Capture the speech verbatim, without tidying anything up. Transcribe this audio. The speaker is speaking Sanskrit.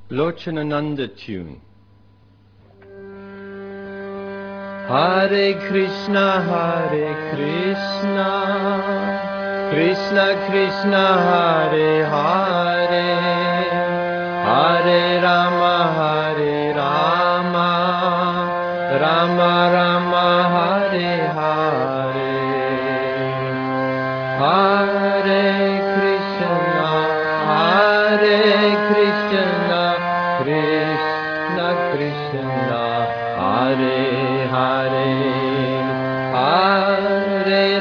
Lochanananda tune. Hare Krishna, Hare Krishna, Krishna Krishna, Hare Hare, Hare Rama, Hare Rama, Rama Rama, Hare Hare, Hare Krishna, Hare Krishna, Krishna Krishna, Hare Hare, Hare